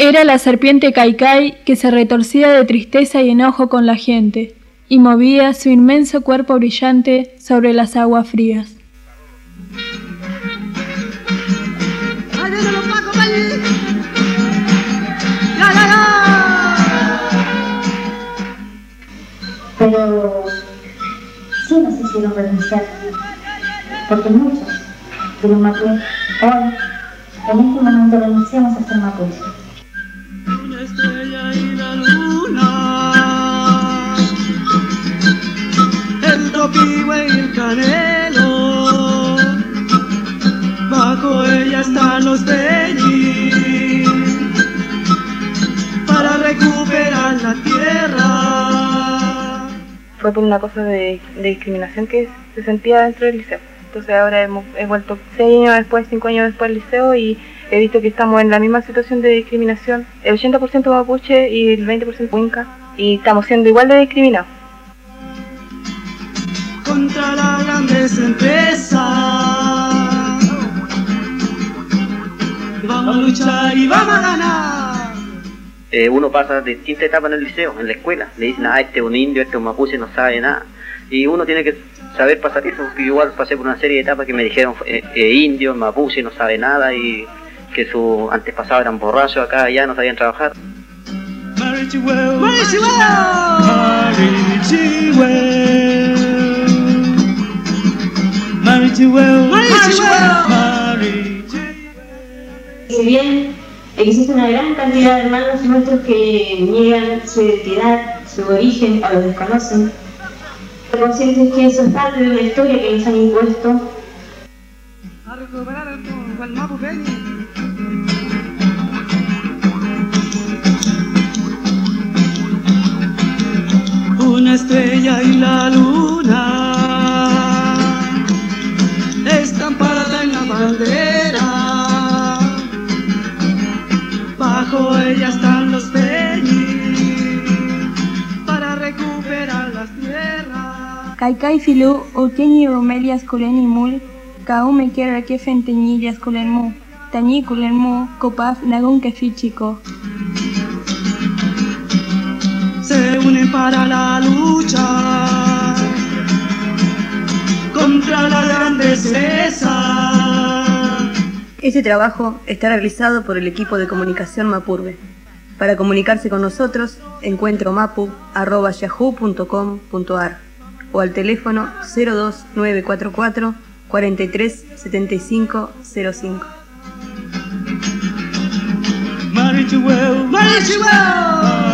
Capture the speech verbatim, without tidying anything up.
Era la serpiente Kaikai que se retorcía de tristeza y enojo con la gente, y movía su inmenso cuerpo brillante sobre las aguas frías. Pero sí nos hicieron renunciar, porque muchos de los mapuches hoy, en este momento, renunciamos a ser mapuches. Una estrella y la luna, el topihue y el canelo, bajo ella están los peñis, para recuperar la tierra. Fue por una cosa de, de discriminación que se sentía dentro del liceo. Entonces ahora hemos, he vuelto seis años después, cinco años después al liceo y he visto que estamos en la misma situación de discriminación. El ochenta por ciento mapuche y el veinte por ciento huinca, y estamos siendo igual de discriminados. Contra las grandes empresas vamos a luchar y vamos a ganar. Eh, uno pasa de distintas etapas en el liceo, en la escuela. Le dicen, ah, este es un indio, este es un mapuche, no sabe nada. Y uno tiene que saber pasar eso, porque igual pasé por una serie de etapas que me dijeron eh, eh, indio, mapuche, no sabe nada, y que sus antepasados eran borrachos acá, allá, no sabían trabajar. Marichihueu, Marichihueu, Marichihueu, Marichihueu, Marichihueu. Si bien existe una gran cantidad de hermanos nuestros que niegan su identidad, su origen o lo desconocen, conscientes que eso es parte de una historia que les han impuesto. A recuperar el mapuche. Una estrella y la luna estampada en la bandera, bajo ella están los peñis para recuperar las tierras. Kaikai filu uteni romelias kuleni mul, kaume kera que fenteñillas kulenmu, tañi kulenmu, kopaf nagun kefichico. Se unen para la lucha contra las grandes empresas. Este trabajo está realizado por el equipo de comunicación Mapurbe. Para comunicarse con nosotros, encuentro mapu arroba yahoo punto com punto ar o al teléfono cero dos nueve cuatro cuatro, cuatro tres siete cinco cero cinco. Marichihueu, Marichihueu.